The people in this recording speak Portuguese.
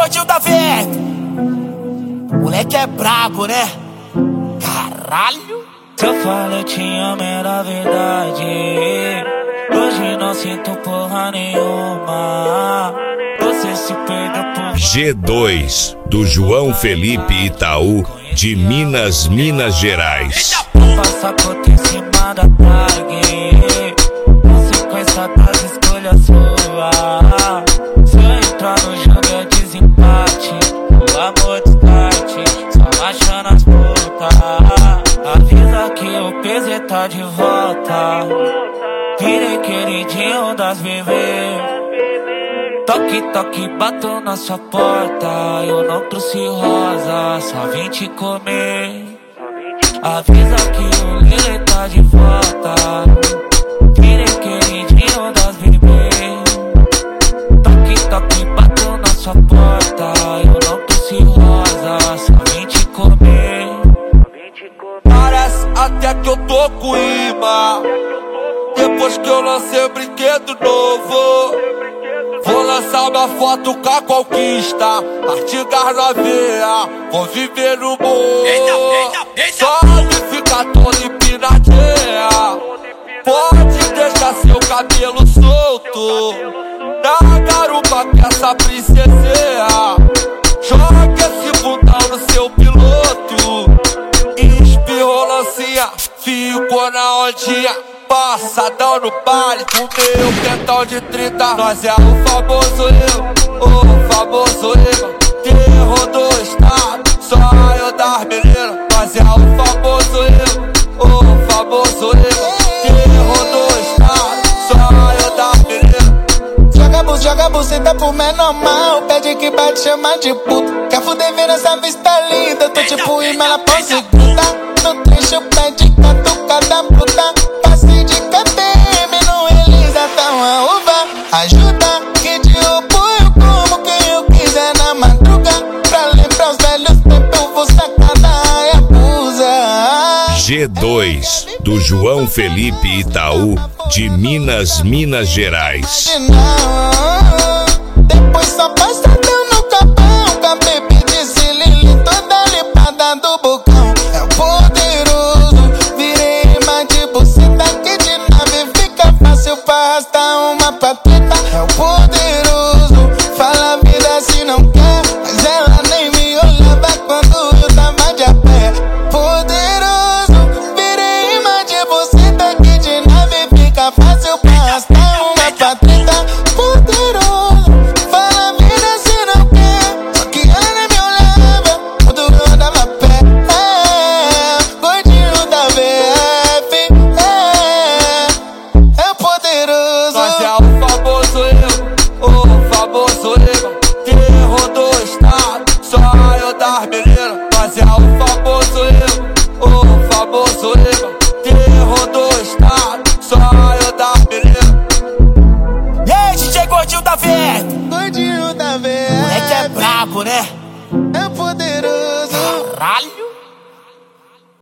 gordinho da verde. Moleque é brabo, né? Caralho. Se eu falo eu te amo era verdade. Hoje não sinto porra nenhuma. Você se perdeu por G2, do João Felipe Itaú, de Minas Gerais. passaporte em cima da tag. Consequência das escolhas suas. Se eu entrar no jogo é desempate. O amor descarte, só achando as putas. Avisa que o PZ tá de volta. Virei queridinho das bebês. Toque, toque, bato na sua porta. Eu não trouxe rosa, só vim te comer. Avisa que o Lili tá de volta. Virei queridinho das bebês. Toque, toque, bato na sua porta. Eu não trouxe rosa, só vim te comer. Parece até que eu tô com imã. Depois que eu lancei o brinquedo novo, vou lançar uma foto com a conquista. Artigas na veia, vou viver no morro. Só de ficar todo empinadinha. Pode deixar seu cabelo solto na garupa que essa princesinha. Joga esse bundão no seu piloto. Espirrou lancinha, ficou na ondinha. Passadão no baile, o meu quentão de 30. Nós é o famoso eu, o famoso eu. Terror do estado, só eu das meninas. Nós é o famoso eu, o famoso eu. Terror do estado, só eu das meninas. Joga buceta pro menor mal. Pede que bate, chama de puta. Quer fuder, vira essa vista linda. Tô tipo imã, ela pose gruda. No trecho pede catucada bruta. Passe de KPM, não elisa, tá uma uva. Ajuda, que de apoio como quem eu quiser na madruga. Pra lembrar os velhos tempos, eu vou sacar da abusa. G2, do João Felipe Itaú, de Minas Gerais. Depois só passadão no capão. Com a baby de Lili toda limpada do bocão. É o poderoso, virei imã de buceta. Que de nave fica fácil pra arrastar uma patreta. É o poderoso, fala a vida se não quer. Mas ela nem me olhava quando eu tava de a pé. Poderoso, virei imã de buceta. Que de nave fica fácil pra arrastar uma patreta. Poderoso, fala a vida se não quer. Só que ela nem me olhava quando eu dava pé. Gordinho da VF. É poderoso. Nós é o famoso eu, o famoso eu. Terror do estado, só eu das meninas. Nós é o famoso eu, o famoso eu. Terror do estado, só eu das meninas. E aí, DJ gordinho da verde. Gordinho da VF. Moleque é brabo, né? É poderoso. Caralho.